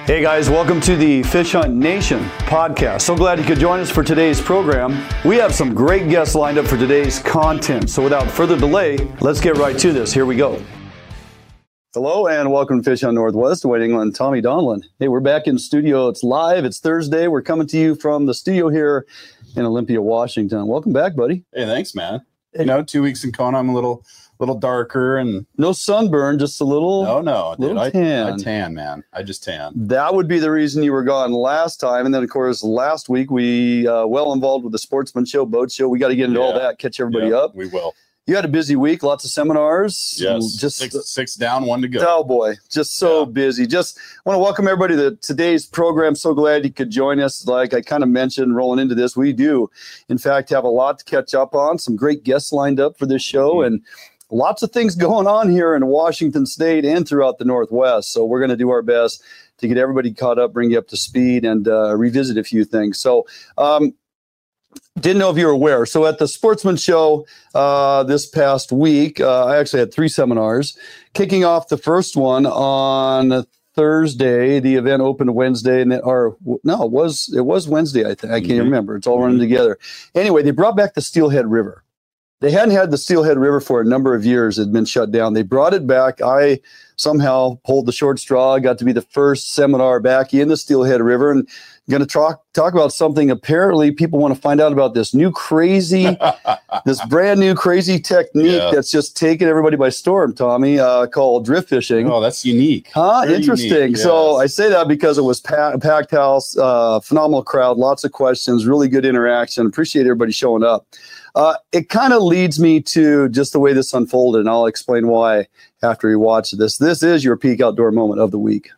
Hey guys, welcome to the Fish Hunt Nation podcast. So glad you could join us for today's program. We have some great guests lined up for today's content. So without further delay, let's get right to this. Here we go. Hello and welcome to Fish Hunt Northwest, Wade England, Tommy Donlin. Hey, we're back in the studio. It's live. It's Thursday. We're coming to you from the studio here in Olympia, Washington. Welcome back, buddy. Hey, thanks, man. You know, 2 weeks in Kona, I'm a little darker and no sunburn, just a little. No, dude, little tan. I tan, man. I just tan. That would be the reason you were gone last time. And then, of course, last week we well involved with the Sportsman Show, Boat Show. We got to get into all that, catch everybody up. We will. You had a busy week, lots of seminars. Yes, just six down, one to go. Oh boy, just so busy. Just want to welcome everybody to today's program. So glad you could join us. Like I kind of mentioned, rolling into this, we do, in fact, have a lot to catch up on. Some great guests lined up for this show, and lots of things going on here in Washington State and throughout the Northwest. So we're going to do our best to get everybody caught up, bring you up to speed, and revisit a few things. So. Didn't know if you were aware. So at the Sportsman Show this past week, I actually had 3 seminars. Kicking off the first one on Thursday, the event opened Wednesday, and it was Wednesday. I think I can't remember. It's all running together. Anyway, they brought back the Steelhead River. They hadn't had the Steelhead River for a number of years. It had been shut down. They brought it back. I somehow pulled the short straw. I got to be the first seminar back in the Steelhead River, and going to talk about something. Apparently, people want to find out about this new crazy, this brand new crazy technique that's just taken everybody by storm, Tommy, called drift fishing. Oh, that's unique. Very interesting. Unique, yes. So I say that because it was packed house, phenomenal crowd, lots of questions, really good interaction. Appreciate everybody showing up. It kind of leads me to just the way this unfolded, and I'll explain why after you watch this. This is your peak outdoor moment of the week.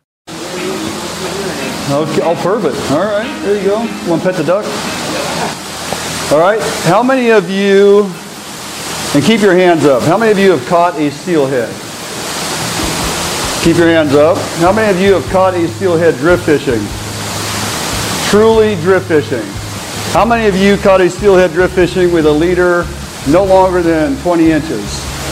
Okay, oh, perfect. All right, there you go. Want to pet the duck? All right, how many of you, and keep your hands up, how many of you have caught a steelhead? Keep your hands up. How many of you have caught a steelhead drift fishing? Truly drift fishing. How many of you caught a steelhead drift fishing with a leader no longer than 20 inches?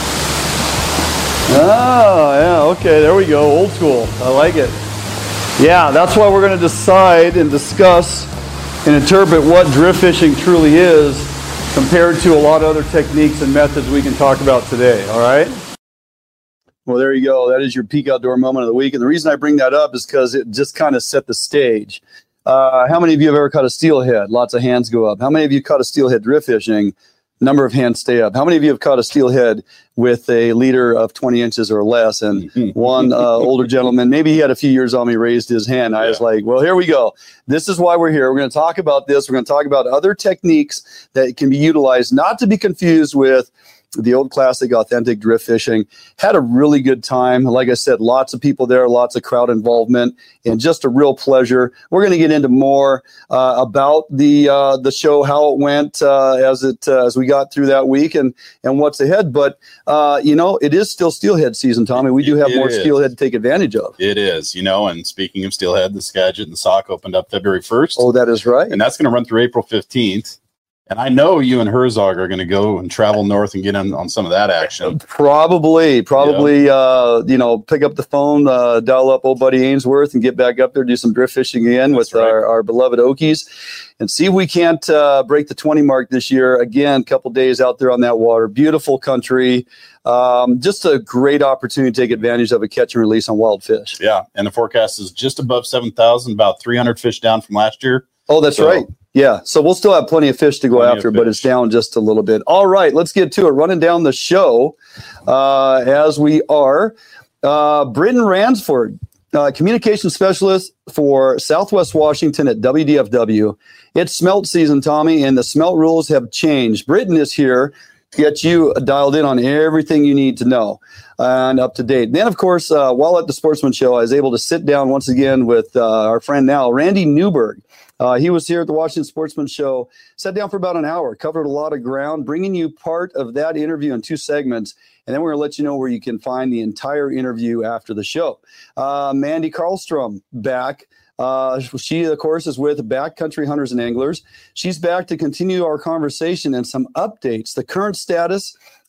Oh, yeah, okay, there we go. Old school. I like it. Yeah, that's why we're going to decide and discuss and interpret what drift fishing truly is compared to a lot of other techniques and methods we can talk about today, all right? Well, there you go. That is your peak outdoor moment of the week. And the reason I bring that up is because it just kind of set the stage. How many of you have ever caught a steelhead? Lots of hands go up. How many of you caught a steelhead drift fishing? Number of hands stay up. How many of you have caught a steelhead with a leader of 20 inches or less? And one older gentleman, maybe he had a few years on me, raised his hand. I was like, well, here we go. This is why we're here. We're going to talk about this. We're going to talk about other techniques that can be utilized, not to be confused with the old classic authentic drift fishing. Had a really good time. Like I said, lots of people there, lots of crowd involvement, and just a real pleasure. We're going to get into more about the show, how it went as we got through that week, and what's ahead. But it is still steelhead season, Tommy. We do have more steelhead to take advantage of. It is, and speaking of steelhead, the Skagit and the Sauk opened up February 1st. Oh, that is right. And that's going to run through April 15th. And I know you and Herzog are going to go and travel north and get on some of that action. Probably, pick up the phone, dial up old buddy Ainsworth and get back up there, do some drift fishing again with our beloved Okies, and see if we can't break the 20 mark this year. Again, a couple days out there on that water. Beautiful country. Just a great opportunity to take advantage of a catch and release on wild fish. Yeah, and the forecast is just above 7,000, about 300 fish down from last year. Oh, that's right. Yeah, so we'll still have prapplenty of fish to go after, but it's down just a little bit. All right, let's get to it. Running down the show as we are. Britton Ransford, communication specialist for Southwest Washington at WDFW. It's smelt season, Tommy, and the smelt rules have changed. Britton is here to get you dialed in on everything you need to know and up to date. Then, of course, while at the Sportsman Show, I was able to sit down once again with our friend now, Randy Newberg. He was here at the Washington Sportsman Show, sat down for about an hour, covered a lot of ground, bringing you part of that interview in 2 segments. And then we're going to let you know where you can find the entire interview after the show. Mandy Karlstrom back. She, of course, is with Backcountry Hunters and Anglers. She's back to continue our conversation and some updates, the current status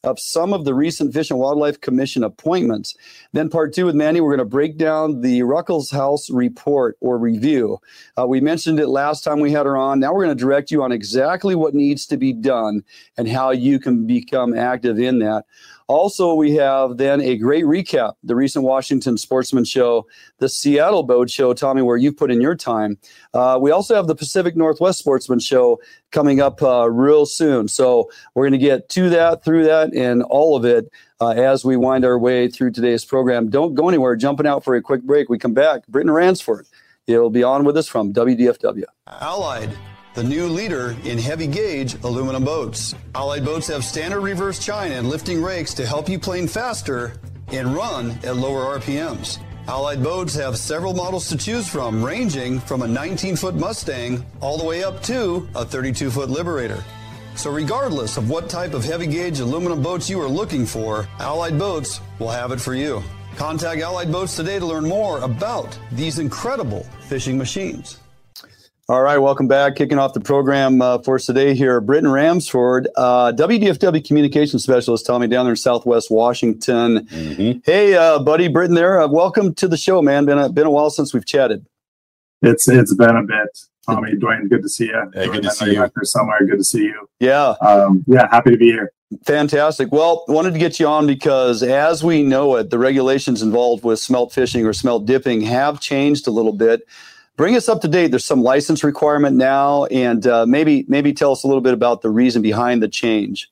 of some of the recent Fish and Wildlife Commission appointments. Then part 2 with Mandy, we're going to break down the Ruckelshaus report or review. We mentioned it last time we had her on. Now we're going to direct you on exactly what needs to be done and how you can become active in that. Also, we have then a great recap, the recent Washington Sportsman Show, the Seattle Boat Show, Tommy, where you put in your time. We also have the Pacific Northwest Sportsman Show coming up real soon. So we're going to get to that, through that, and all of it as we wind our way through today's program. Don't go anywhere. Jumping out for a quick break. We come back. Britton Ransford, he'll be on with us from WDFW. Allied, the new leader in heavy gauge aluminum boats. Allied boats have standard reverse chine and lifting rakes to help you plane faster and run at lower RPMs. Allied boats have several models to choose from, ranging from a 19-foot Mustang all the way up to a 32-foot Liberator. So regardless of what type of heavy gauge aluminum boats you are looking for, Allied Boats will have it for you. Contact Allied Boats today to learn more about these incredible fishing machines. All right, welcome back. Kicking off the program for us today here, Britton Ransford, WDFW Communications Specialist, Tommy, down there in Southwest Washington. Mm-hmm. Hey, buddy, Britton there. Welcome to the show, man. Been a while since we've chatted. It's been a bit. Tommy, Dwayne, good to see you. Hey, good to see you. Somewhere, good to see you. Yeah. Happy to be here. Fantastic. Well, wanted to get you on because as we know it, the regulations involved with smelt fishing or smelt dipping have changed a little bit. Bring us up to date. There's some license requirement now, and maybe tell us a little bit about the reason behind the change.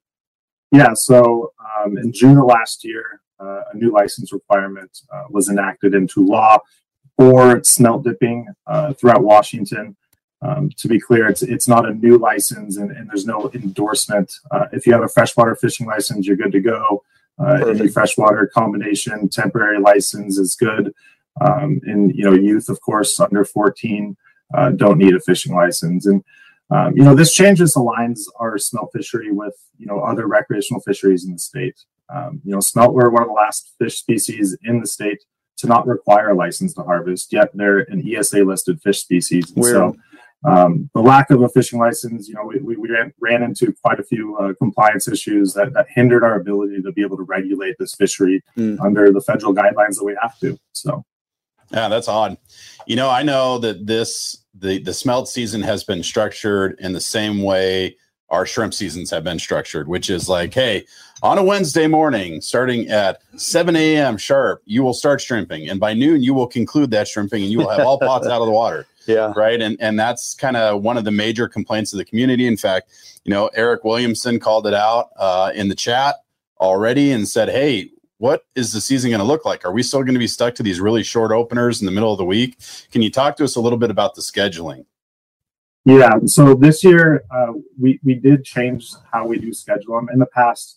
Yeah, so in June of last year, a new license requirement was enacted into law for smelt dipping throughout Washington. To be clear, it's not a new license, and there's no endorsement. If you have a freshwater fishing license, you're good to go. Any freshwater combination temporary license is good. And youth, of course, under 14 don't need a fishing license. And this change just aligns our smelt fishery with other recreational fisheries in the state. Smelt were one of the last fish species in the state to not require a license to harvest, yet they're an ESA listed fish species. And so the lack of a fishing license, we ran into quite a few compliance issues that hindered our ability to be able to regulate this fishery under the federal guidelines that we have to. So. Yeah, that's odd. I know that the smelt season has been structured in the same way our shrimp seasons have been structured, which is like, hey, on a Wednesday morning, starting at 7 a.m. sharp, you will start shrimping. And by noon, you will conclude that shrimping and you will have all pots out of the water. Yeah. Right. And that's kind of one of the major complaints of the community. In fact, Eric Williamson called it out in the chat already and said, hey, what is the season going to look like? Are we still going to be stuck to these really short openers in the middle of the week? Can you talk to us a little bit about the scheduling? Yeah, so this year we did change how we do schedule them. In the past,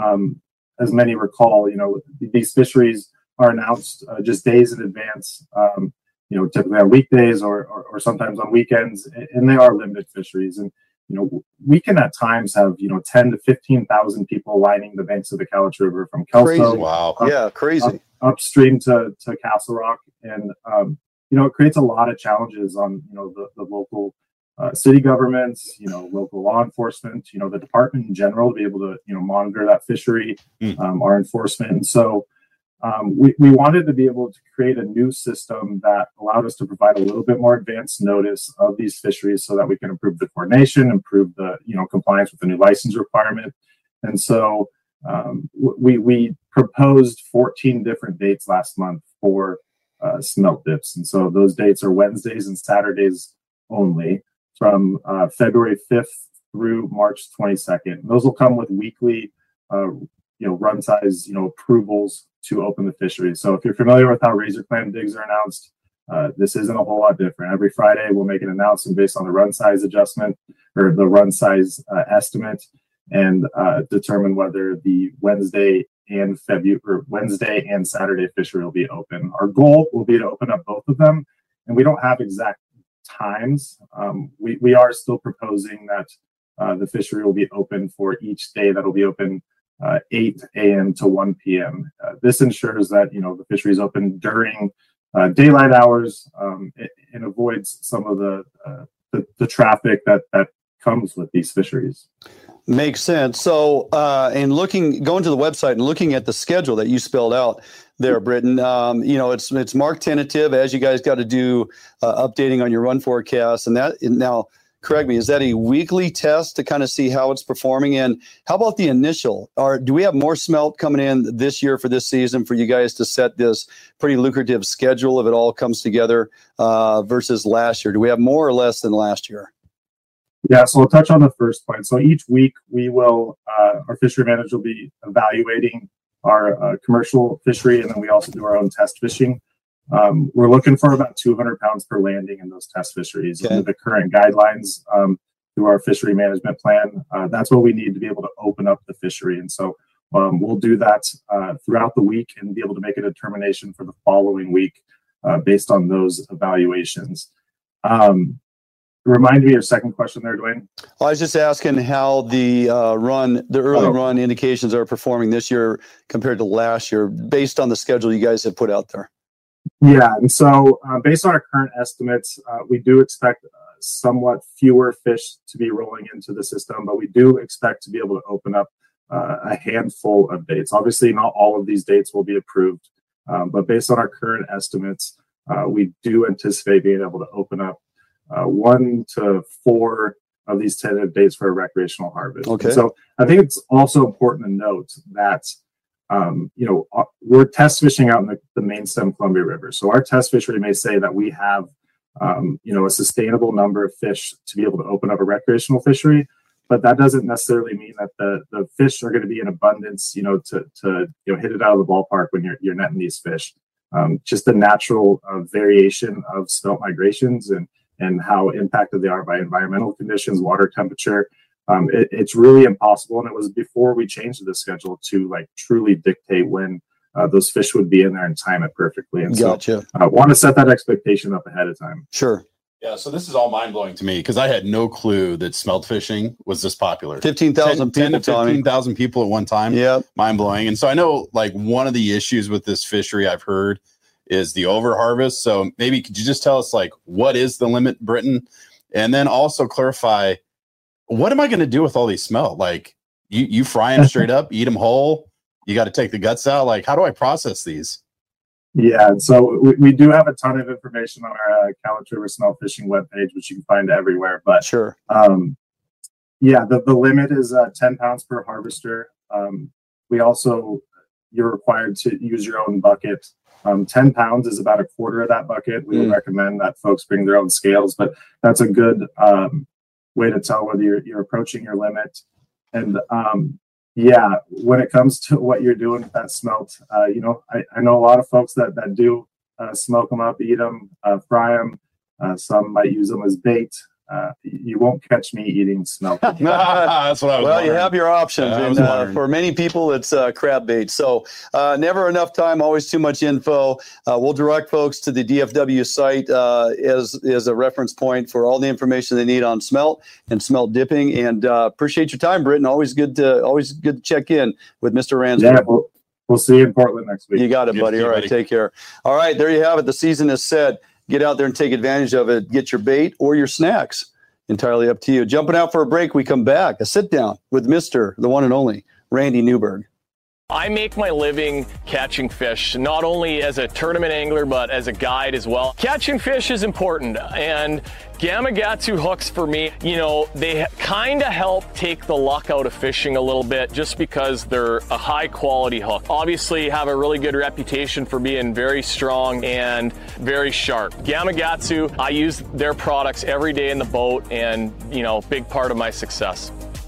as many recall, these fisheries are announced just days in advance, typically on weekdays or sometimes on weekends, and they are limited fisheries. And we can at times have 10 to 15,000 people lining the banks of the Cowlitz River from Kelso, crazy, upstream to Castle Rock, and it creates a lot of challenges on the local city governments, local law enforcement, the department in general to be able to monitor that fishery, our enforcement, and so. We wanted to be able to create a new system that allowed us to provide a little bit more advanced notice of these fisheries so that we can improve the coordination, improve the compliance with the new license requirement. And so we proposed 14 different dates last month for smelt dips. And so those dates are Wednesdays and Saturdays only from February 5th through March 22nd. Those will come with weekly run size approvals to open the fishery. So if you're familiar with how razor clam digs are announced, this isn't a whole lot different. Every Friday we'll make an announcement based on the run size adjustment or the run size estimate, and determine whether the Wednesday and Saturday fishery will be open. Our goal will be to open up both of them, and we don't have exact times. We are still proposing that the fishery will be open for each day that will be open 8 a.m. to 1 p.m. This ensures that the fishery is open during daylight hours and avoids some of the traffic that comes with these fisheries. Makes sense. So, going to the website and looking at the schedule that you spelled out there, Britton, it's marked tentative, as you guys got to do updating on your run forecast. And now, correct me, is that a weekly test to kind of see how it's performing? And how about the initial? Do we have more smelt coming in this year for this season for you guys to set this pretty lucrative schedule if it all comes together versus last year? Do we have more or less than last year? Yeah, so I'll touch on the first point. So each week we will, our fishery manager will be evaluating our commercial fishery, and then we also do our own test fishing. We're looking for about 200 pounds per landing in those test fisheries. Okay. Under the current guidelines through our fishery management plan, that's what we need to be able to open up the fishery. And so we'll do that throughout the week and be able to make a determination for the following week based on those evaluations. Remind me your second question there, Dwayne. I was just asking how the early run indications are performing this year compared to last year based on the schedule you guys have put out there. Yeah, and so based on our current estimates, we do expect somewhat fewer fish to be rolling into the system, but we do expect to be able to open up a handful of dates. Obviously, not all of these dates will be approved, but based on our current estimates, we do anticipate being able to open up 1 to 4 of these tentative dates for a recreational harvest. Okay. And so I think it's also important to note that we're test fishing out in the main stem Columbia River. So our test fishery may say that we have a sustainable number of fish to be able to open up a recreational fishery, but that doesn't necessarily mean that the fish are going to be in abundance, to hit it out of the ballpark when you're netting these fish. Just the natural variation of smelt migrations and how impacted they are by environmental conditions, water temperature. It's really impossible. And it was before we changed the schedule to truly dictate when those fish would be in there and time it perfectly. And Gotcha. So I want to set that expectation up ahead of time. Sure. Yeah, so this is all mind-blowing to me because I had no clue that smelt fishing was this popular. 15,000 people, 10 to 15,000 people at one time. Yeah. Mind-blowing. And so I know one of the issues with this fishery I've heard is the overharvest. So maybe could you just tell us what is the limit, Britton? And then also clarify, what am I going to do with all these smelt? You fry them straight up, eat them whole. You got to take the guts out. How do I process these? Yeah, so we do have a ton of information on our Cowlitz River Smelt Fishing webpage, which you can find everywhere. But sure. The limit is 10 pounds per harvester. You're required to use your own bucket. 10 pounds is about a quarter of that bucket. We would recommend that folks bring their own scales, but that's a good way to tell whether you're approaching your limit. And when it comes to what you're doing with that smelt, I know a lot of folks that do smoke them up, eat them, fry them. Some might use them as bait. You won't catch me eating smelt. That's what I was wondering. You have your options. And for many people, it's crab bait. So never enough time, always too much info. We'll direct folks to the DFW site as a reference point for all the information they need on smelt and smelt dipping. And appreciate your time, Britton. Always good to check in with Mr. Ransford. Yeah, we'll see you in Portland next week. You got it, buddy. All right, take care. All right, there you have it. The season is set. Get out there and take advantage of it. Get your bait or your snacks. Entirely up to you. Jumping out for a break, we come back. A sit down with Mr. the one and only Randy Newberg. I make my living catching fish, not only as a tournament angler, but as a guide as well. Catching fish is important, and Gamakatsu hooks for me, they kind of help take the luck out of fishing a little bit just because they're a high quality hook. Obviously have a really good reputation for being very strong and very sharp. Gamakatsu, I use their products every day in the boat and, big part of my success.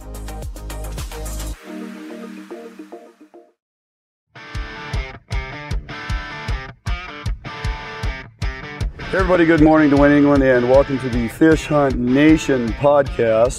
Hey everybody, good morning. Dwayne England, and welcome to the Fish Hunt Nation podcast.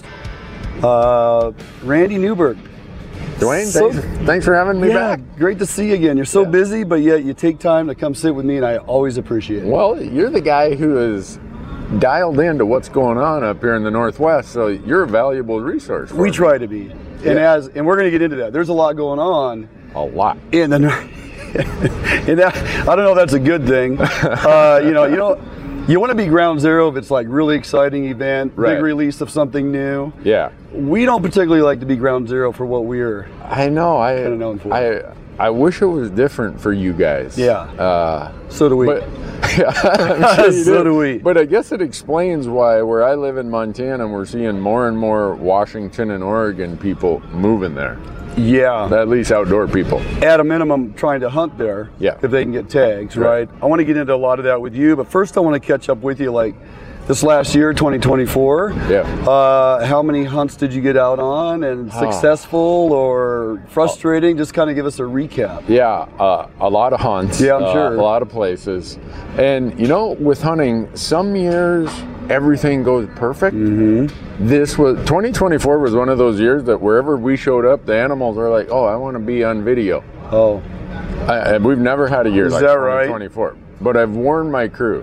Randy Newberg. Dwayne, thanks for having me back. Great to see you again. You're so busy, but yet you take time to come sit with me, and I always appreciate it. Well, you're the guy who is dialed into what's going on up here in the Northwest, so you're a valuable resource. We try to be, and we're going to get into that. There's a lot going on. A lot in the. And I don't know if that's a good thing. You want to be ground zero if it's like really exciting event, Right. big release of something new. Yeah. We don't particularly like to be ground zero for what we're I know. kind of known for. I wish it was different for you guys. Yeah. So do we. But I'm sure you So do we. But I guess it explains why where I live in Montana, we're seeing more and more Washington and Oregon people moving there. Yeah. At least outdoor people. At a minimum, trying to hunt there. Yeah. If they can get tags, Right. right? I want to get into a lot of that with you, but first I want to catch up with you, like this last year, 2024. Yeah. How many hunts did you get out on, and successful or frustrating? Just kind of give us a recap. Yeah, a lot of hunts. Yeah, I'm sure. A lot of places. And, with hunting, some years everything goes perfect. Mm-hmm. 2024 was one of those years that wherever we showed up, the animals were like, oh, I want to be on video. Oh. We've never had a year Is like that right? 2024. But I've warned my crew.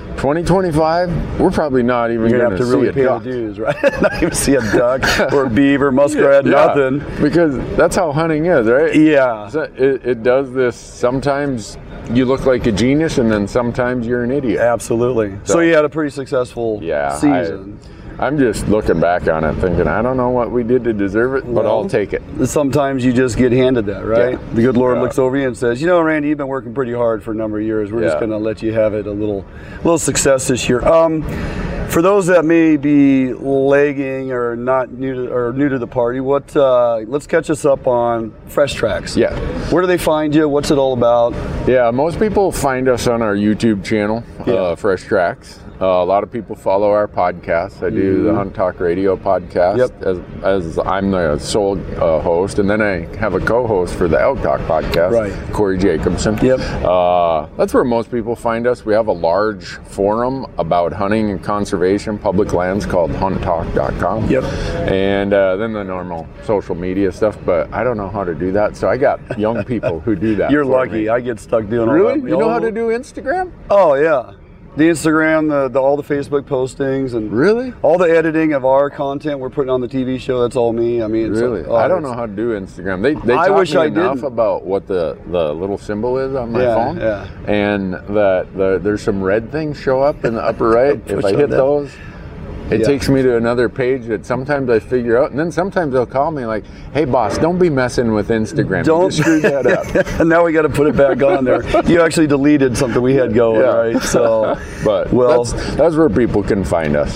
2025, we're probably not even You're going gonna to have to really see pay a the duck. dues, right? Not even see a duck or a beaver, muskrat, nothing. Because that's how hunting is, right? Yeah. So it does this. Sometimes you look like a genius, and then sometimes you're an idiot. Absolutely. So you had a pretty successable season. I'm just looking back on it thinking, I don't know what we did to deserve it, but I'll take it. Sometimes you just get handed that, right? Yeah. The good Lord Yeah. looks over you and says, Randy, you've been working pretty hard for a number of years. We're just going to let you have it a little success this year. For those that may be lagging or not new to the party, let's catch us up on Fresh Tracks. Yeah. Where do they find you? What's it all about? Yeah, most people find us on our YouTube channel, Fresh Tracks. A lot of people follow our podcast. I do the Hunt Talk Radio podcast as I'm the sole host, and then I have a co-host for the Elk Talk podcast, Right. Corey Jacobson. Yep. That's where most people find us. We have a large forum about hunting and conservation, public lands called hunttalk.com. Yep. And then the normal social media stuff, but I don't know how to do that, so I got young people who do that. You're for lucky. me. I get stuck doing all Really? that. You know how to do Instagram? Oh, yeah. The Instagram, all the Facebook postings, and Really? all the editing of our content we're putting on the TV show. That's all me. I mean, it's Really? I don't know how to do Instagram. They I taught wish me I enough didn't. about what the little symbol is on my phone, Yeah. and that there's some red things show up in the upper right. If I on hit that. those, it takes me to another page that sometimes I figure out, and then sometimes they'll call me like, "Hey, boss, don't be messing with Instagram. Don't You just screw that up." And now we got to put it back on there. You actually deleted something we had going, right? So, But that's where people can find us.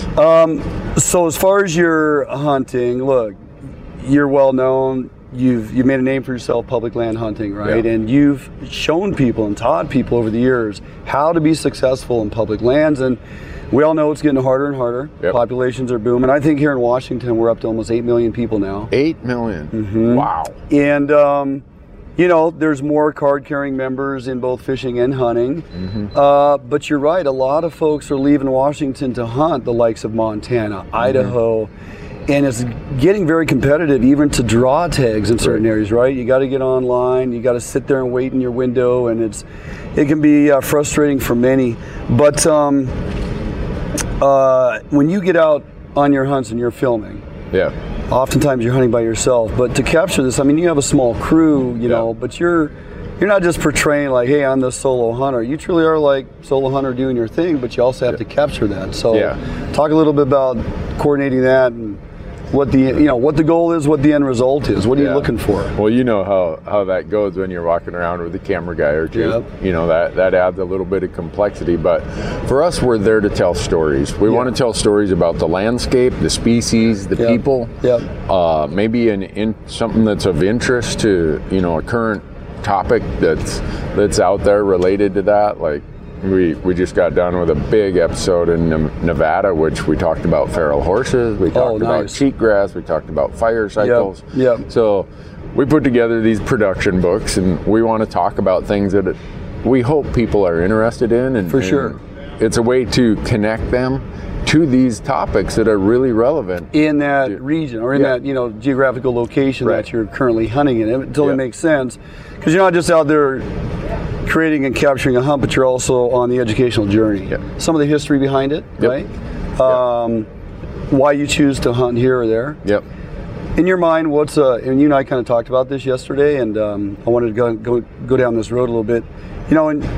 So as far as your hunting, look, you're well known. You've made a name for yourself, public land hunting, right? Yeah. And you've shown people and taught people over the years how to be successful in public lands. And we all know it's getting harder and harder. Yep. Populations are booming. I think here in Washington, we're up to almost 8 million people now. 8 million. Mm-hmm. Wow. And, there's more card-carrying members in both fishing and hunting. Mm-hmm. But you're right, a lot of folks are leaving Washington to hunt the likes of Montana, Idaho, and it's getting very competitive even to draw tags in certain areas, right? You got to get online, you got to sit there and wait in your window, and it can be frustrating for many. But when you get out on your hunts and you're filming, oftentimes you're hunting by yourself, but to capture this, I mean, you have a small crew, you know, but you're not just portraying like, hey, I'm the solo hunter. You truly are like solo hunter doing your thing, but you also have to capture that. So talk a little bit about coordinating that and what the goal is, what the end result is. What are you looking for? Well, you know how that goes when you're walking around with a camera guy or two. Yep. You know, that adds a little bit of complexity. But for us, we're there to tell stories. We want to tell stories about the landscape, the species, the people. Maybe in something that's of interest to, a current topic that's out there related to that. Like we just got done with a big episode in Nevada, which we talked about feral horses, we talked about cheatgrass, we talked about fire cycles. So we put together these production books, and we want to talk about things that we hope people are interested in. And for sure, it's a way to connect them to these topics that are really relevant in that region or in that geographical location that you're currently hunting in. It totally makes sense, because you're not just out there creating and capturing a hunt, but you're also on the educational journey. Some of the history behind it, right? Why you choose to hunt here or there. In your mind, what's and you and I kind of talked about this yesterday, and I wanted to go down this road a little bit. And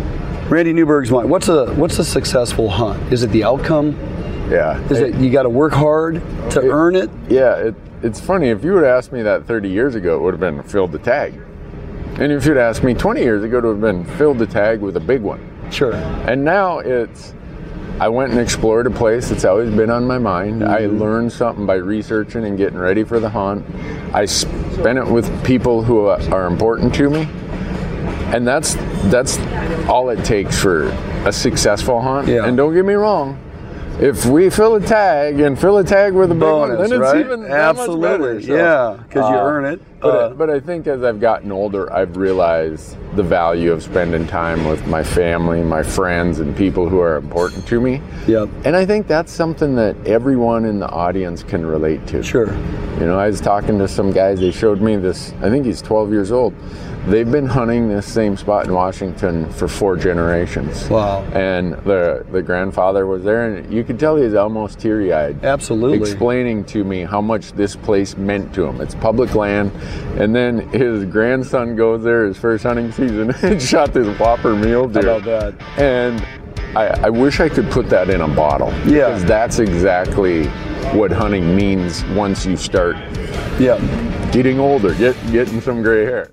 Randy Newberg's mind. What's a successful hunt? Is it the outcome? Yeah. Is it you got to work hard to earn it? Yeah. It's funny. If you would have asked me that 30 years ago, it would have been fill the tag. And if you'd asked me 20 years ago, it would have been fill the tag with a big one. Sure. And now I went and explored a place that's always been on my mind. I learned something by researching and getting ready for the hunt. I spent it with people who are important to me. And that's all it takes for a successful hunt. Yeah. And don't get me wrong, if we fill a tag with a big bonus, one, then it's right? even Absolutely. that much better. So, yeah, because you earn it. But I think as I've gotten older, I've realized the value of spending time with my family, my friends, and people who are important to me. Yep. And I think that's something that everyone in the audience can relate to. Sure. You know, I was talking to some guys, they showed me this, I think he's 12 years old. They've been hunting this same spot in Washington for 4 generations. Wow. And the grandfather was there, and you could tell he was almost teary-eyed. Absolutely. Explaining to me how much this place meant to him. It's public land. And then his grandson goes there his first hunting season and shot this whopper mule deer. How about that? And I wish I could put that in a bottle. Yeah. Because that's exactly what hunting means once you start getting older, getting some gray hair.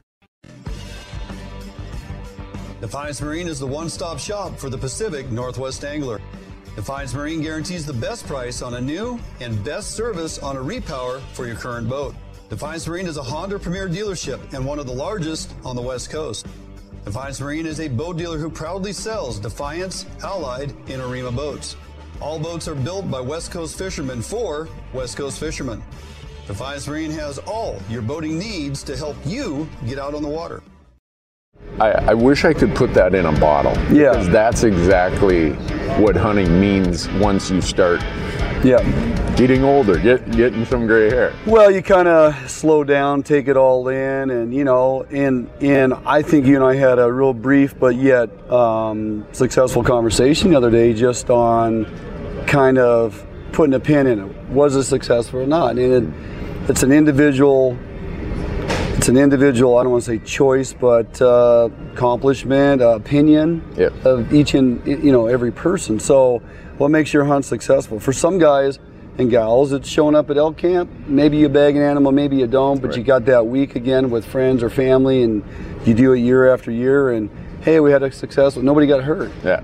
Defiance Marine is the one-stop shop for the Pacific Northwest angler. Defiance Marine guarantees the best price on a new and best service on a repower for your current boat. Defiance Marine is a Honda Premier dealership and one of the largest on the West Coast. Defiance Marine is a boat dealer who proudly sells Defiance, Allied, and Arima boats. All boats are built by West Coast fishermen for West Coast fishermen. Defiance Marine has all your boating needs to help you get out on the water. I wish I could put that in a bottle. Yeah. Because that's exactly what hunting means once you start getting older, getting some gray hair. Well, you kind of slow down, take it all in, and and I think you and I had a real brief but yet successful conversation the other day just on kind of putting a pin in it. Was it successful or not? And it's an individual, I don't want to say choice, but accomplishment, opinion of each and every person. So what makes your hunt successful? For some guys and gals, it's showing up at elk camp. Maybe you bag an animal, maybe you don't, but you got that week again with friends or family, and you do it year after year, and hey, we had a successful, nobody got hurt. Yeah,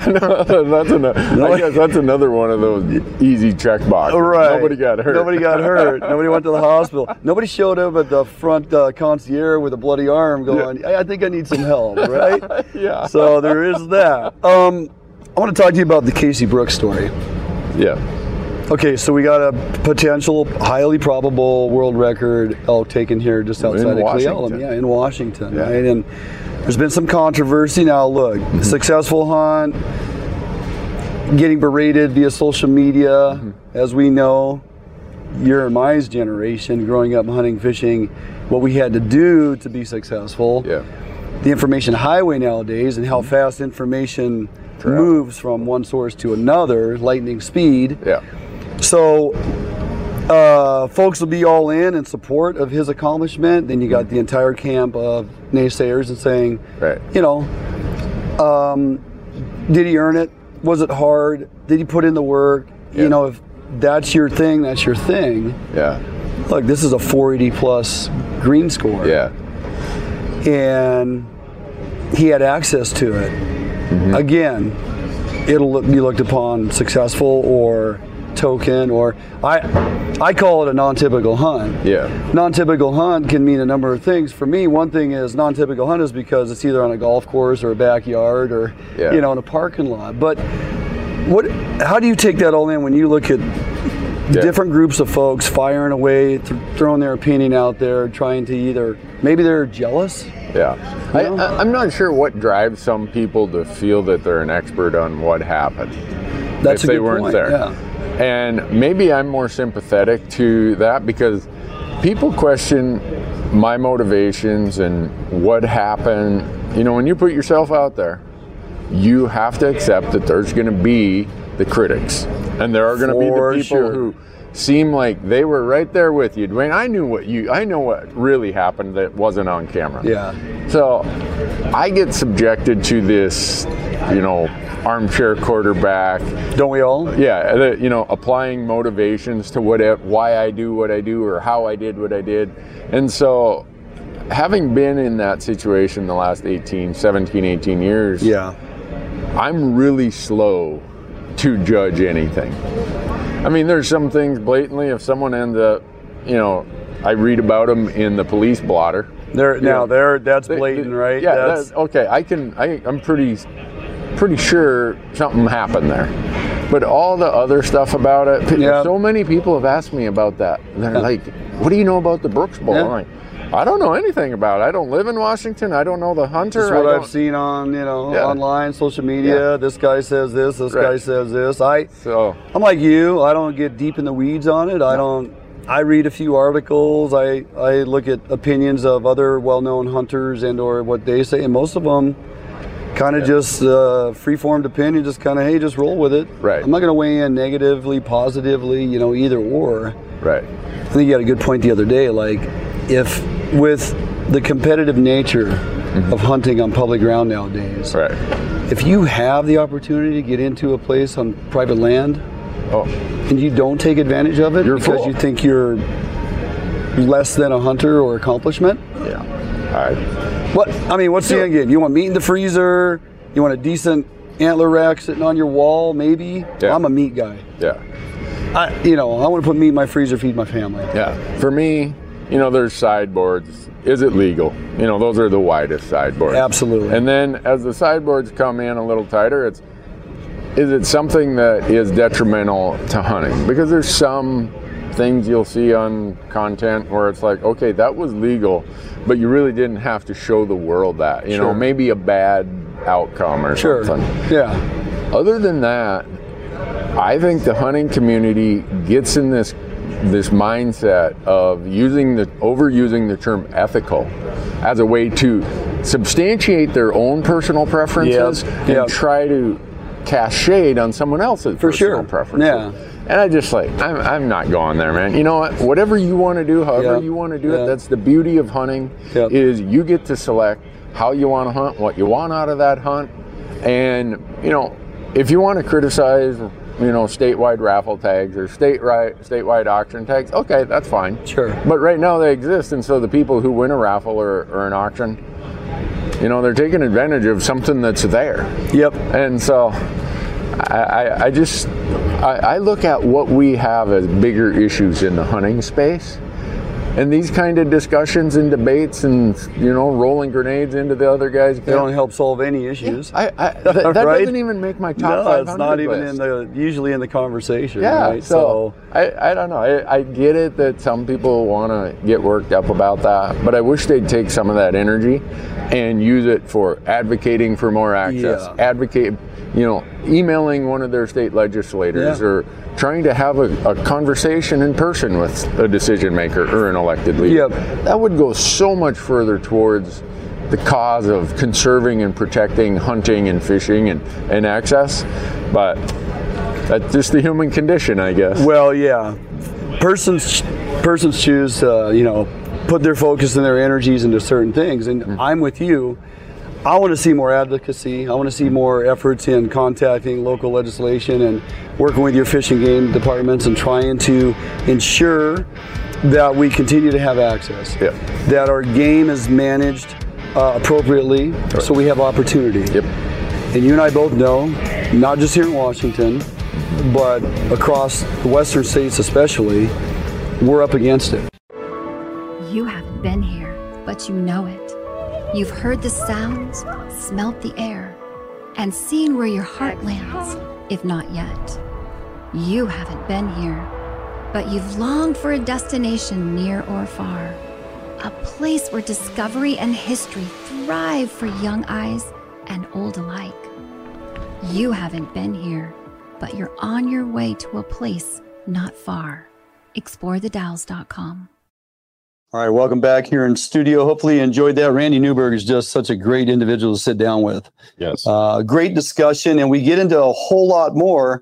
I guess that's another one of those easy check boxes. Right. Nobody got hurt. Nobody got hurt. Nobody went to the hospital. Nobody showed up at the front concierge with a bloody arm going, I think I need some help, right? Yeah. So there is that. I want to talk to you about the Casey Brooks story. Yeah. Okay, so we got a potential, highly probable world record elk taken here just outside of Cle Elum, in Washington, right? And there's been some controversy. Now, look, successful hunt, getting berated via social media, as we know, your and my generation, growing up hunting, fishing, what we had to do to be successful. Yeah. The information highway nowadays and how fast information moves from one source to another, lightning speed. Yeah. So folks will be all in support of his accomplishment. Then you got the entire camp of naysayers and saying, did he earn it? Was it hard? Did he put in the work? You know, if that's your thing, that's your thing. Yeah. Look, this is a 480 plus green score. Yeah. And he had access to it. Again, it'll be looked upon successful or token, or I call it a non-typical hunt. Yeah. Non-typical hunt can mean a number of things. For me, one thing is non-typical hunt is because it's either on a golf course or a backyard or in a parking lot. But how do you take that all in when you look at different groups of folks firing away, throwing their opinion out there, trying to either, maybe they're jealous? Yeah. I'm not sure what drives some people to feel that they're an expert on what happened. That's if a they good weren't point. there. Yeah. And maybe I'm more sympathetic to that because people question my motivations and what happened. You know, when you put yourself out there, you have to accept that there's going to be the critics. And there are going to be the people who seem like they were right there with you. Dwayne, I know what really happened that wasn't on camera. Yeah. So I get subjected to this armchair quarterback. Don't we all? Yeah, applying motivations to why I do what I do or how I did what I did. And so having been in that situation the last 17, 18 years, I'm really slow to judge anything. I mean, there's some things blatantly, if someone ends up, I read about them in the police blotter. That's blatant, right? Yeah, that's okay. I'm pretty sure something happened there. But all the other stuff about it, so many people have asked me about that. And they're like, what do you know about the Brooks Bowl? I'm like, I don't know anything about it. I don't live in Washington. I don't know the hunter. That's what I've seen on, online, social media. Yeah. This guy says this. This guy says this. I'm like you. I don't get deep in the weeds on it. I read a few articles. I look at opinions of other well-known hunters and or what they say, and most of them kind of just free-formed opinion, just kind of, hey, just roll with it. Right. I'm not going to weigh in negatively, positively, either or. Right. I think you had a good point the other day, like, if with the competitive nature of hunting on public ground nowadays, if you have the opportunity to get into a place on private land and you don't take advantage of it because you think you're less than a hunter or accomplishment, what's the end game? You want meat in the freezer? You want a decent antler rack sitting on your wall? Maybe. I'm a meat guy. I want to put meat in my freezer, feed my family. For me, there's sideboards. Is it legal? Those are the widest sideboards. Absolutely. And then as the sideboards come in a little tighter, is it something that is detrimental to hunting? Because there's some things you'll see on content where it's like, okay, that was legal, but you really didn't have to show the world that. Maybe a bad outcome or something. Other than that, I think the hunting community gets in this mindset of overusing the term ethical as a way to substantiate their own personal preferences and try to cast shade on someone else's personal preferences. And I'm not going there, man. You know what? Whatever you want to do, however you want to do it, that's the beauty of hunting, is you get to select how you want to hunt, what you want out of that hunt. And, if you want to criticize statewide raffle tags or statewide auction tags, okay, that's fine. Sure. But right now they exist, and so the people who win a raffle or an auction, they're taking advantage of something that's there. And so I look at what we have as bigger issues in the hunting space. And these kind of discussions and debates and, rolling grenades into the other guys. They don't help solve any issues. That doesn't even make my top 500 it's not even list. Usually in the conversation. Right? So I don't know. I get it that some people want to get worked up about that, but I wish they'd take some of that energy and use it for advocating for more access, emailing one of their state legislators or trying to have a conversation in person with a decision maker or an elected leader. That would go so much further towards the cause of conserving and protecting hunting and fishing and access. But that's just the human condition, I guess. Well, persons choose to, put their focus and their energies into certain things. And I'm with you. I want to see more advocacy. I want to see more efforts in contacting local legislation and working with your fish and game departments and trying to ensure that we continue to have access, that our game is managed appropriately so we have opportunity. And you and I both know, not just here in Washington, but across the western states especially, we're up against it. You haven't been here, but you know it. You've heard the sounds, smelt the air, and seen where your heart lands, if not yet. You haven't been here, but you've longed for a destination near or far, a place where discovery and history thrive for young eyes and old alike. You haven't been here, but you're on your way to a place not far. ExploreTheDalles.com. All right, welcome back here in studio. Hopefully you enjoyed that. Randy Newberg is just such a great individual to sit down with. Yes. Great discussion, and we get into a whole lot more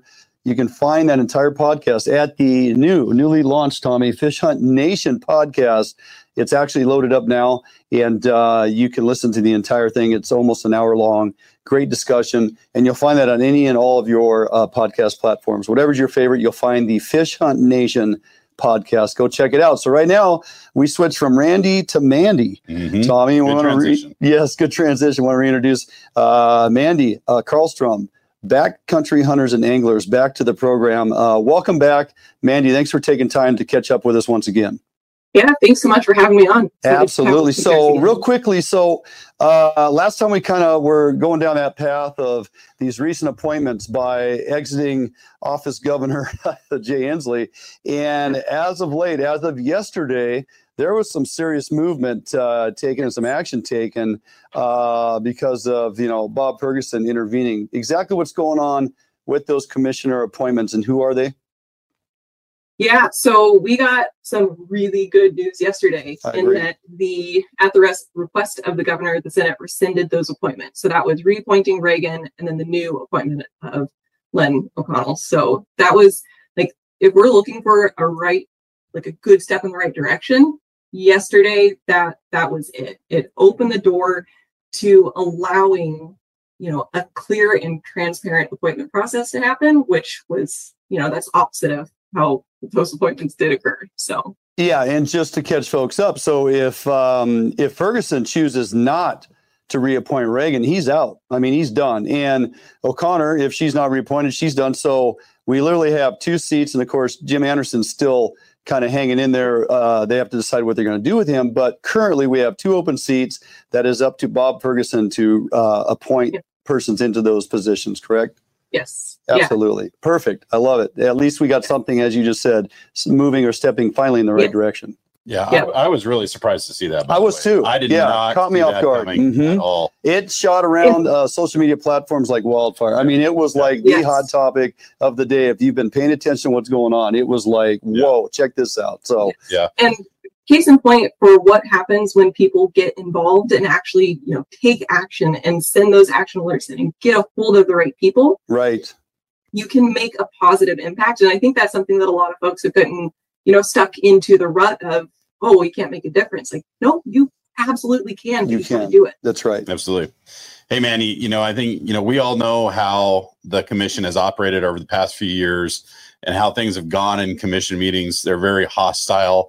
You can find that entire podcast at the newly launched, Tommy, Fish Hunt Nation podcast. It's actually loaded up now, and you can listen to the entire thing. It's almost an hour long. Great discussion, and you'll find that on any and all of your podcast platforms. Whatever's your favorite, you'll find the Fish Hunt Nation podcast. Go check it out. So right now we switch from Randy to Mandy. Tommy, good transition. Yes, good transition. I want to reintroduce Mandy Karlstrom, backcountry hunters and anglers, back to the program. Welcome back, Mandy. Thanks for taking time to catch up with us once again. Yeah, thanks so much for having me on. Absolutely. So real quickly, last time we kind of were going down that path of these recent appointments by exiting office Governor Jay Inslee. And as of late, as of yesterday, there was some serious movement taken and some action taken because of, Bob Ferguson intervening. Exactly what's going on with those commissioner appointments, and who are they? Yeah, so we got some really good news yesterday in that at the request of the governor, the Senate rescinded those appointments. So that was reappointing Reagan and then the new appointment of Len O'Connell. So that was if we're looking for a good step in the right direction, yesterday that was it. It opened the door to allowing, a clear and transparent appointment process to happen, which was, that's opposite of how those appointments did occur. So yeah, and just to catch folks up, so if Ferguson chooses not to reappoint Reagan, he's out. I mean, he's done. And O'Connor, if she's not reappointed, she's done. So we literally have 2 seats, and of course Jim Anderson's still kind of hanging in there. They have to decide what they're going to do with him. But currently we have 2 open seats that is up to Bob Ferguson to appoint persons into those positions, correct? Yes. Absolutely. Yeah. Perfect. I love it. At least we got something, as you just said, moving or stepping finally in the right direction. Yeah, I was really surprised to see that. I was too. I did not. Caught me off guard at all. It shot around social media platforms like wildfire. I mean, it was like the hot topic of the day. If you've been paying attention to what's going on, it was like, whoa, check this out. So and case in point for what happens when people get involved and actually, take action and send those action alerts in and get a hold of the right people. Right. You can make a positive impact. And I think that's something that a lot of folks have gotten, stuck into the rut of, oh, we can't make a difference. Like, no, you absolutely can. You can do it. That's right. Absolutely. Hey, Manny, I think, we all know how the commission has operated over the past few years and how things have gone in commission meetings. They're very hostile.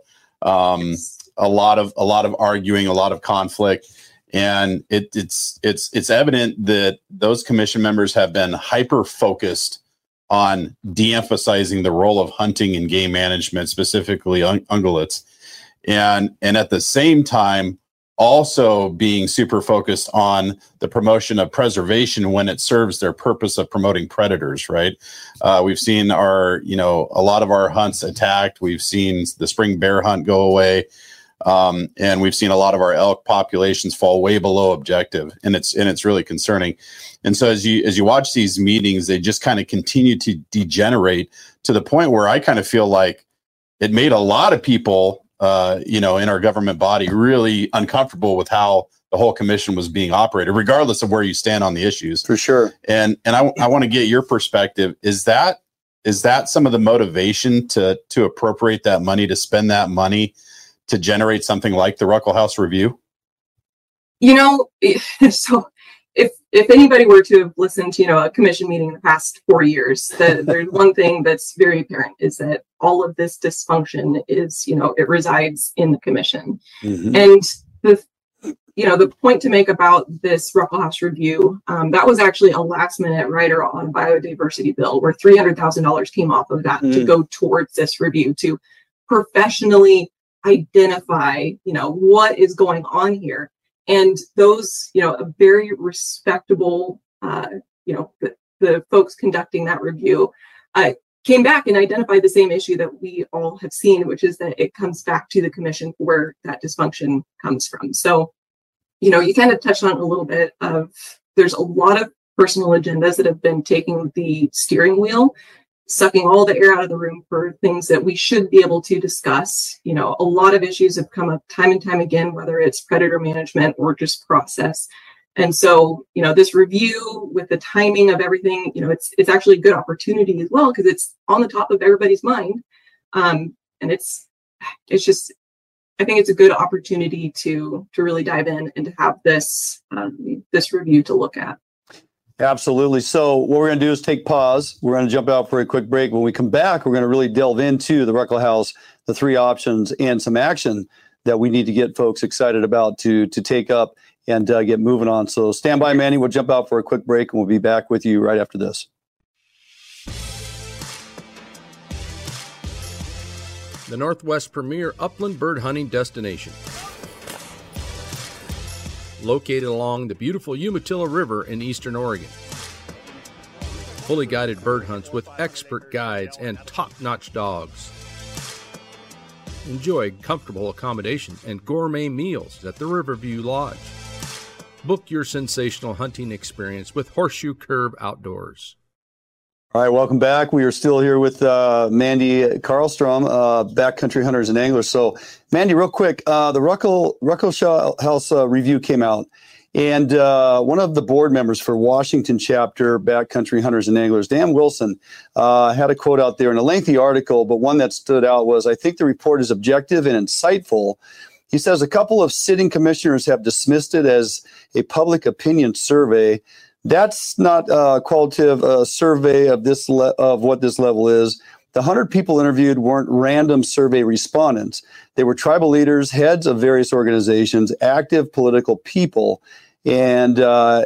A lot of arguing, a lot of conflict, and it's evident that those commission members have been hyper focused on de-emphasizing the role of hunting and game management, specifically ungulates, and at the same time also being super focused on the promotion of preservation when it serves their purpose of promoting predators, right? We've seen a lot of our hunts attacked. We've seen the spring bear hunt go away. And we've seen a lot of our elk populations fall way below objective, and it's really concerning. And so as you watch these meetings, they just kind of continue to degenerate to the point where I kind of feel like it made a lot of people in our government body really uncomfortable with how the whole commission was being operated, regardless of where you stand on the issues. For sure. And I want to get your perspective. Is that some of the motivation to appropriate that money, to spend that money to generate something like the Ruckle House Review? So if anybody were to have listened to, a commission meeting in the past 4 years, there's one thing that's very apparent is that all of this dysfunction is, it resides in the commission. And the point to make about this Ruckle House Review, that was actually a last minute rider on a biodiversity bill where $300,000 came off of that to go towards this review to professionally identify, what is going on here. And those, a very respectable, the folks conducting that review came back and identified the same issue that we all have seen, which is that it comes back to the commission where that dysfunction comes from. So, you kind of touched on a little bit of, there's a lot of personal agendas that have been taking the steering wheel, sucking all the air out of the room for things that we should be able to discuss. A lot of issues have come up time and time again, whether it's predator management or just process. And so, this review with the timing of everything, it's actually a good opportunity as well, because it's on the top of everybody's mind. And it's just, I think it's a good opportunity to really dive in and to have this review to look at. Absolutely. So what we're going to do is take pause. We're going to jump out for a quick break. When we come back, we're going to really delve into the Ruckel House, the 3 options, and some action that we need to get folks excited about to take up and get moving on. So stand by, Manny. We'll jump out for a quick break, and we'll be back with you right after this. The Northwest premier upland bird hunting destination. Located along the beautiful Umatilla River in eastern Oregon. Fully guided bird hunts with expert guides and top-notch dogs. Enjoy comfortable accommodations and gourmet meals at the Riverview Lodge. Book your sensational hunting experience with Horseshoe Curve Outdoors. All right, welcome back. We are still here with Mandy Karlstrom, Backcountry Hunters and Anglers. So, Mandy, real quick, the Ruckel House review came out, and one of the board members for Washington chapter Backcountry Hunters and Anglers, Dan Wilson, had a quote out there in a lengthy article, but one that stood out was, "I think the report is objective and insightful." He says a couple of sitting commissioners have dismissed it as a public opinion survey. That's not a qualitative survey of of what this level is. The 100 people interviewed weren't random survey respondents. They were tribal leaders, heads of various organizations, active political people, and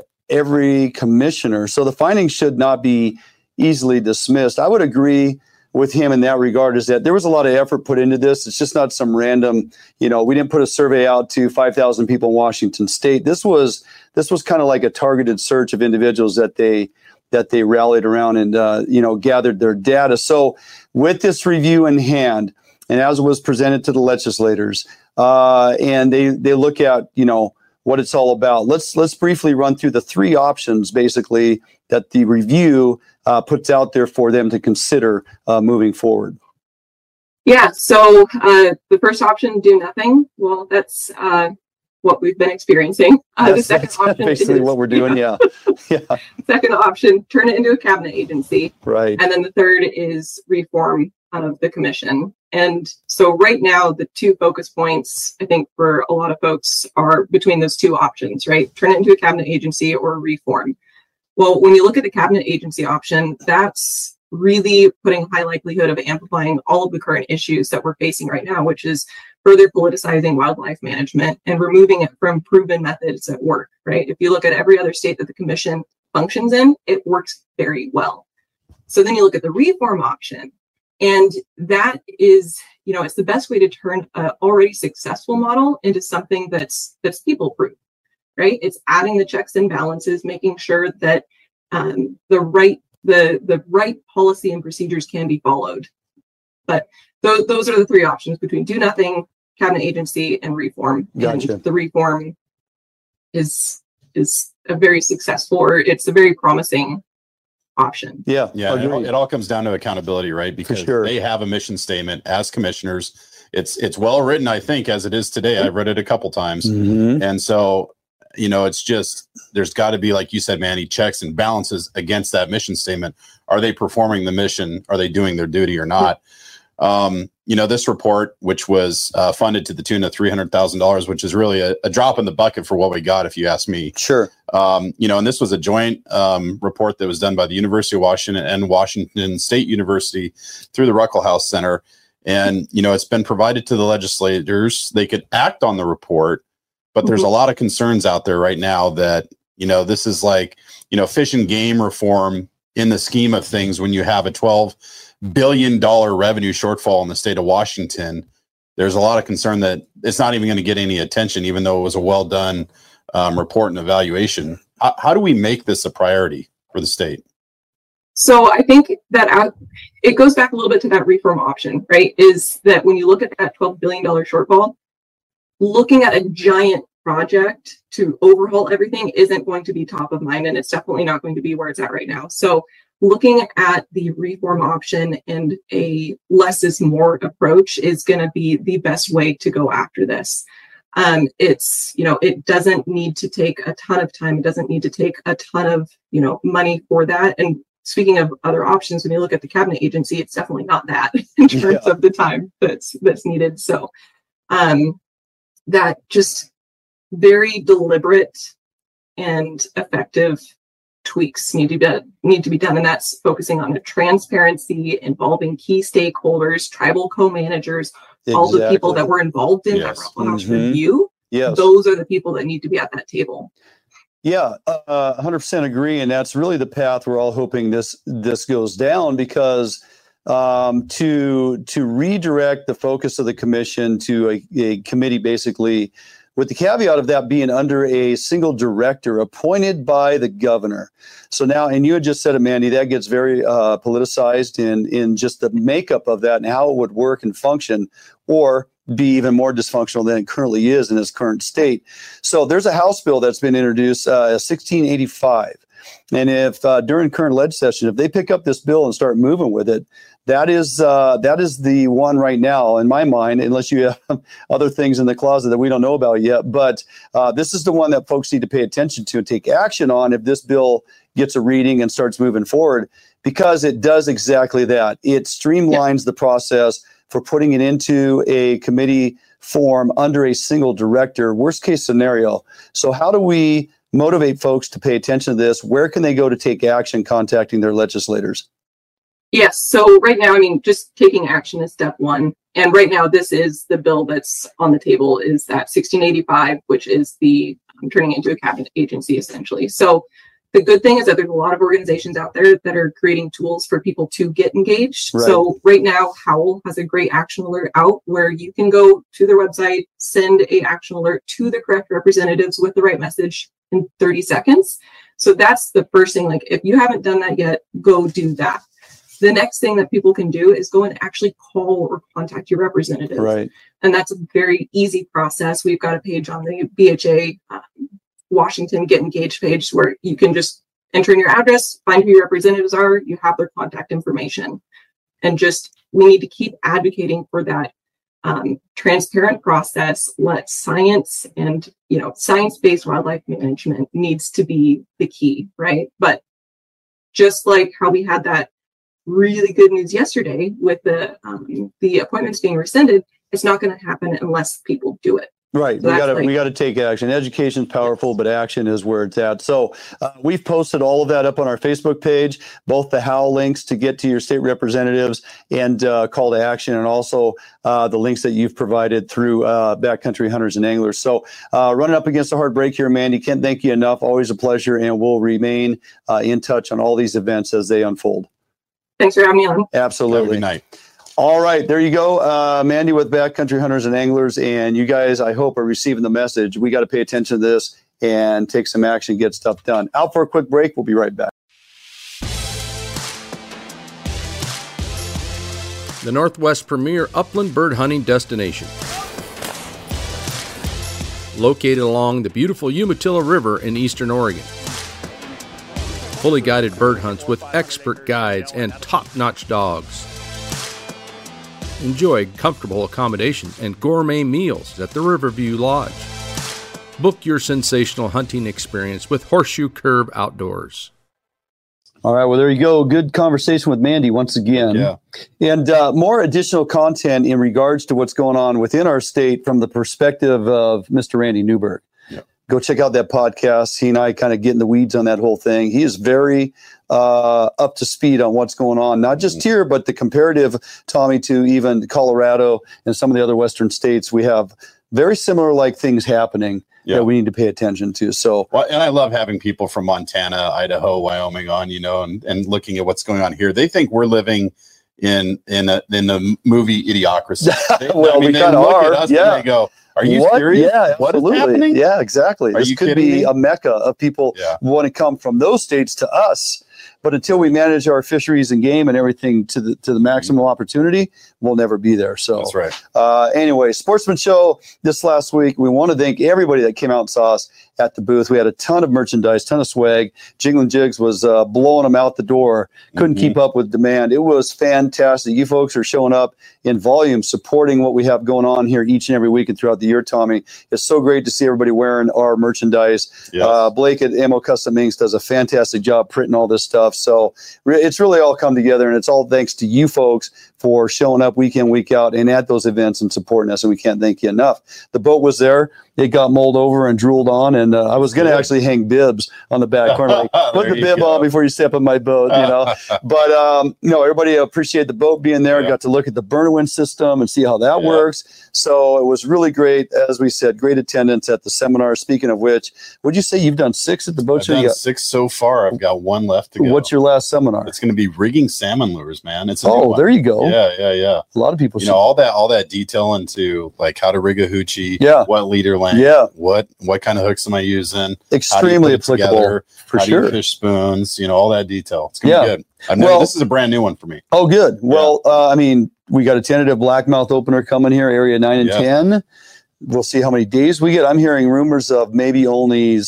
every commissioner. So the findings should not be easily dismissed. I would agree with him in that regard, is that there was a lot of effort put into this. It's just not some random, we didn't put a survey out to 5,000 people in Washington State. This was kind of like a targeted search of individuals that they rallied around and, gathered their data. So with this review in hand, and as it was presented to the legislators, and they look at, what it's all about. Let's briefly run through the 3 options, basically, that the review puts out there for them to consider moving forward. Yeah, so the first option, do nothing. Well, that's what we've been experiencing. The second option basically is what we're doing, yeah. Second option, turn it into a cabinet agency. Right. And then the third is reform of the commission. And so right now, the 2 focus points, I think, for a lot of folks are between those 2 options, right? Turn it into a cabinet agency or reform. Well, when you look at the cabinet agency option, that's really putting high likelihood of amplifying all of the current issues that we're facing right now, which is further politicizing wildlife management and removing it from proven methods at work, right? If you look at every other state that the commission functions in, it works very well. So then you look at the reform option, and that is, it's the best way to turn an already successful model into something that's people-proof, right? It's adding the checks and balances, making sure that the right policy and procedures can be followed. But those are the 3 options between do nothing, cabinet agency, and reform. Gotcha. And the reform is a very successful, or it's a very promising option. Yeah. It all comes down to accountability, right? Because they have a mission statement as commissioners. It's well written, I think, as it is today. I've read it a couple times, and so it's just, there's got to be, like you said, Manny, checks and balances against that mission statement. Are they performing the mission? Are they doing their duty or not? This report, which was funded to the tune of $300,000, which is really a drop in the bucket for what we got, if you ask me. Sure. And this was a joint report that was done by the University of Washington and Washington State University through the Ruckel House Center. And, it's been provided to the legislators. They could act on the report, but there's a lot of concerns out there right now that, this is like, fish and game reform in the scheme of things. When you have a $12 billion revenue shortfall in the state of Washington, there's a lot of concern that it's not even going to get any attention, even though it was a well done report and evaluation. How do we make this a priority for the state? So I think that it goes back a little bit to that reform option, right? Is that when you look at that $12 billion shortfall, looking at a giant project to overhaul everything isn't going to be top of mind, and it's definitely not going to be where it's at right now. So looking at the reform option and a less is more approach is going to be the best way to go after this. It's, it doesn't need to take a ton of time. It doesn't need to take a ton of, money for that. And speaking of other options, when you look at the cabinet agency, it's definitely not that in terms of the time that's needed. So that just very deliberate and effective tweaks need to be done, and that's focusing on a transparency involving key stakeholders, tribal co-managers, all the people that were involved in that Ruffalo House review. Yes, those are the people that need to be at that table. Yeah, 100% agree, and that's really the path we're all hoping this goes down, because to redirect the focus of the commission to a committee, basically, with the caveat of that being under a single director appointed by the governor. So now, and you had just said it, Mandy, that gets very politicized in just the makeup of that and how it would work and function, or be even more dysfunctional than it currently is in its current state. So there's a House bill that's been introduced, 1685. And if during current leg session, if they pick up this bill and start moving with it, that is the one right now, in my mind, unless you have other things in the closet that we don't know about yet. But this is the one that folks need to pay attention to and take action on if this bill gets a reading and starts moving forward, because it does exactly that. It streamlines the process for putting it into a committee form under a single director, worst case scenario. So how do we motivate folks to pay attention to this? Where can they go to take action contacting their legislators? Yes. So right now, just taking action is step one. And right now, this is the bill that's on the table, is that 1685, which is the turning into a cabinet agency, essentially. So the good thing is that there's a lot of organizations out there that are creating tools for people to get engaged. Right. So right now, Howl has a great action alert out where you can go to their website, send a action alert to the correct representatives with the right message in 30 seconds. So that's the first thing. Like, if you haven't done that yet, go do that. The next thing that people can do is go and actually call or contact your representative. Right. And that's a very easy process. We've got a page on the BHA Washington Get Engaged page where you can just enter in your address, find who your representatives are, you have their contact information. And we need to keep advocating for that transparent process. Let science and, science-based wildlife management needs to be the key, right? But just like how we had that really good news yesterday with the appointments being rescinded, it's not going to happen unless people do it. Right. So we got to take action. Education is powerful, but action is where it's at. So we've posted all of that up on our Facebook page, both the Howl links to get to your state representatives and call to action, and also the links that you've provided through Backcountry Hunters and Anglers. So running up against a hard break here, Mandy, can't thank you enough. Always a pleasure, and we'll remain in touch on all these events as they unfold. Thanks for having me on. Absolutely. Good night. All right, there you go. Mandy with Backcountry Hunters and Anglers. And you guys, I hope, are receiving the message. We got to pay attention to this and take some action, get stuff done. Out for a quick break. We'll be right back. The Northwest premier upland bird hunting destination. Located along the beautiful Umatilla River in eastern Oregon. Fully guided bird hunts with expert guides and top-notch dogs. Enjoy comfortable accommodations and gourmet meals at the Riverview Lodge. Book your sensational hunting experience with Horseshoe Curve Outdoors. All right, well, there you go. Good conversation with Mandy once again. Yeah. And more additional content in regards to what's going on within our state from the perspective of Mr. Randy Newberg. Yeah. Go check out that podcast. He and I kind of get in the weeds on that whole thing. He is very up to speed on what's going on, not just here, but the comparative, Tommy, to even Colorado and some of the other Western states. We have very similar like things happening that we need to pay attention to. So, and I love having people from Montana, Idaho, Wyoming on, and looking at what's going on here. They think we're living in the movie Idiocracy. We kind of are. And they go, "Are you serious? Yeah, what absolutely. is happening?" Yeah, exactly. This could be a mecca of people who want to come from those states to us. But until we manage our fisheries and game and everything to the maximum opportunity, we'll never be there. So that's right. Anyway, Sportsman Show this last week. We want to thank everybody that came out and saw us at the booth. We had a ton of merchandise, ton of swag. Jiggling Jigs was blowing them out the door. Couldn't keep up with demand. It was fantastic. You folks are showing up in volume, supporting what we have going on here each and every week and throughout the year, Tommy. It's so great to see everybody wearing our merchandise. Yes. Blake at Ammo Custom Inks does a fantastic job printing all this stuff. So it's really all come together, and it's all thanks to you folks for showing up week in, week out, and at those events and supporting us, and we can't thank you enough. The boat was there. It got mulled over and drooled on, and I was going to actually hang bibs on the back corner. Like, put the bib on before you step on my boat, you know. But, everybody appreciated the boat being there. Got to look at the burner wind system and see how that works. So it was really great. As we said, great attendance at the seminar. Speaking of which, would you say you've done 6 at the boat show? I've done 6 so far. I've got 1 left to go. What's your last seminar? It's going to be rigging salmon lures, man. It's a new one. There you go. Yeah. A lot of people, all that detail into like how to rig a hoochie, what leader length, what kind of hooks am I using? Extremely applicable for how sure. Do you fish spoons, all that detail. It's gonna be good. This is a brand new one for me. Oh, good. Well, we got a tentative blackmouth opener coming here, area 9 and 10. We'll see how many days we get. I'm hearing rumors of maybe only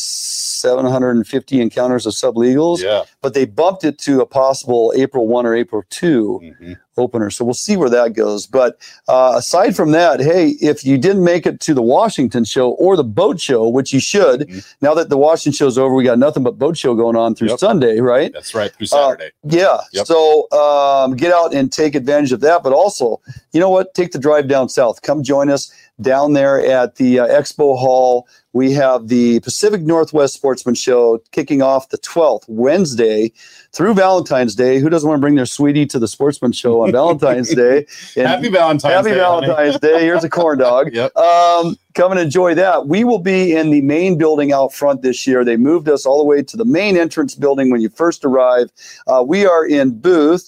750 encounters of sublegals, but they bumped it to a possible April 1 or April 2 opener. So we'll see where that goes. But aside from that, hey, if you didn't make it to the Washington show or the boat show, which you should, now that the Washington show's over, we got nothing but boat show going on through Sunday, right? That's right, through Saturday. So get out and take advantage of that. But also, you know what? Take the drive down south. Come join us down there at the Expo Hall. We have the Pacific Northwest Sportsman Show kicking off the 12th, Wednesday, through Valentine's Day. Who doesn't want to bring their sweetie to the Sportsman Show on Valentine's Day? And Happy Valentine's Day. Happy Valentine's Day. Here's a corn dog. Come and enjoy that. We will be in the main building out front this year. They moved us all the way to the main entrance building when you first arrive. We are in booth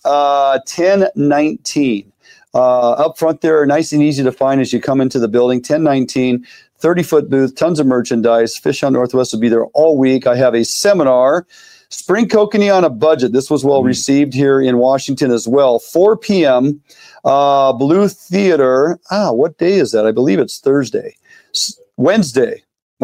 1019. Up front there, nice and easy to find as you come into the building. 1019, 30-foot booth, tons of merchandise. Fish Hunt Northwest will be there all week. I have a seminar, Spring Kokanee on a Budget. This was well received here in Washington as well. 4 p.m., Blue Theater. What day is that? I believe it's Thursday. Wednesday?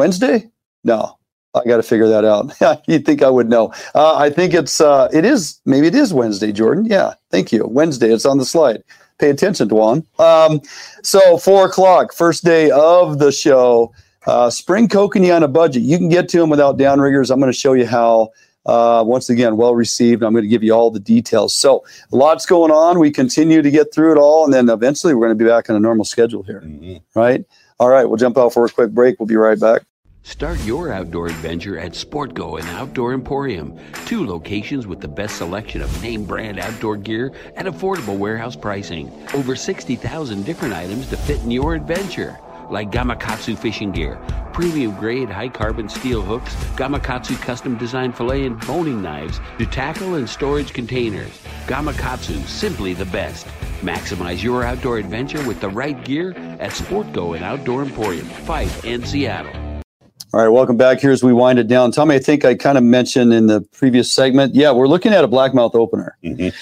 No. I got to figure that out. You'd think I would know. I think it is Wednesday, Jordan. Yeah, thank you. Wednesday, it's on the slide. Pay attention, Dwan. So 4 o'clock, first day of the show, Spring Kokanee on a Budget. You can get to them without downriggers. I'm going to show you how. Once again, well received. I'm going to give you all the details. So lots going on. We continue to get through it all, and then eventually we're going to be back on a normal schedule here. Right? All right, we'll jump out for a quick break. We'll be right back. Start your outdoor adventure at SportGo and Outdoor Emporium, 2 locations with the best selection of name brand outdoor gear at affordable warehouse pricing. Over 60,000 different items to fit in your adventure, like Gamakatsu fishing gear, premium grade high carbon steel hooks, Gamakatsu custom designed fillet and boning knives, to tackle and storage containers. Gamakatsu, simply the best. Maximize your outdoor adventure with the right gear at SportGo and Outdoor Emporium, Fife and Seattle. All right, welcome back here as we wind it down. Tommy, I think I kind of mentioned in the previous segment, we're looking at a blackmouth opener.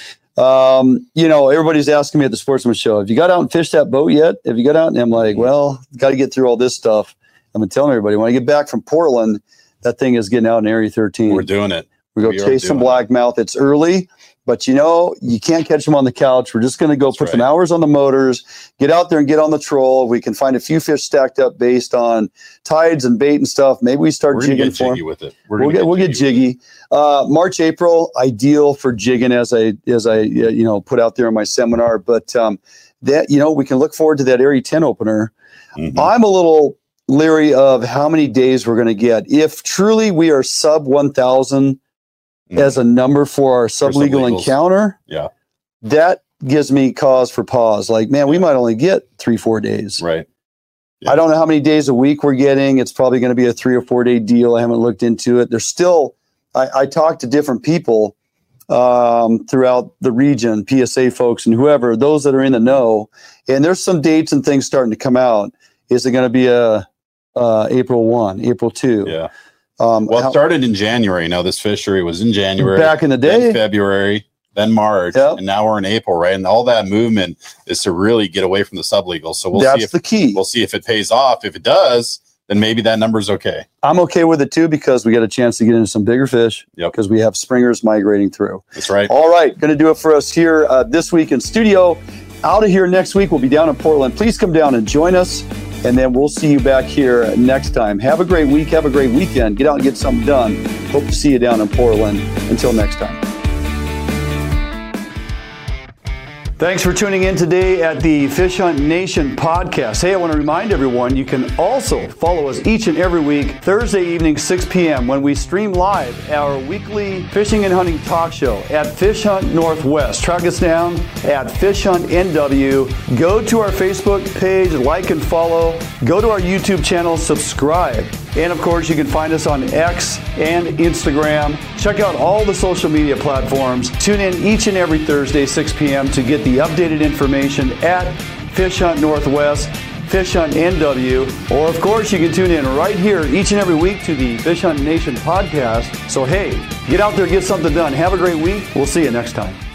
Everybody's asking me at the Sportsman Show, have you got out and fished that boat yet? Have you got out? And I'm like, well, got to get through all this stuff. I've been telling everybody, when I get back from Portland, that thing is getting out in Area 13. We're doing it. We go chase some blackmouth. It's early, but you can't catch them on the couch. We're just going to go put some hours on the motors, get out there and get on the troll. We can find a few fish stacked up based on tides and bait and stuff. Maybe we start jigging for them. With it. We'll get jiggy. March, April, ideal for jigging as I put out there in my seminar. But we can look forward to that Area 10 opener. I'm a little leery of how many days we're going to get. If truly we are sub 1,000 as a number for our sublegal encounter, that gives me cause for pause. Like, man, we might only get 3-4 days. Right. I don't know how many days a week we're getting. It's probably going to be a 3 or 4 day deal. I haven't looked into it. There's still, I talked to different people throughout the region, PSA folks and whoever, those that are in the know, and there's some dates and things starting to come out. Is it going to be April 1, April 2? Yeah. It started in January. Now, this fishery was in January. Back in the day. Then February, then March, and now we're in April, right? And all that movement is to really get away from the sublegal. So that's the key. We'll see if it pays off. If it does, maybe that number's okay. I'm okay with it too, because we got a chance to get into some bigger fish. Yep. Because we have springers migrating through. That's right. All right. Going to do it for us here this week in studio. Out of here next week. We'll be down in Portland. Please come down and join us. And then we'll see you back here next time. Have a great week. Have a great weekend. Get out and get something done. Hope to see you down in Portland. Until next time. Thanks for tuning in today at the Fish Hunt Nation podcast. Hey, I want to remind everyone you can also follow us each and every week, Thursday evening, 6 p.m. when we stream live our weekly fishing and hunting talk show at Fish Hunt Northwest. Track us down at Fish Hunt NW. Go to our Facebook page, like and follow. Go to our YouTube channel, subscribe. And of course, you can find us on X and Instagram. Check out all the social media platforms. Tune in each and every Thursday, 6 p.m. to get the updated information at Fish Hunt Northwest, Fish Hunt NW. Or of course, you can tune in right here each and every week to the Fish Hunt Nation podcast. So hey, get out there, get something done. Have a great week. We'll see you next time.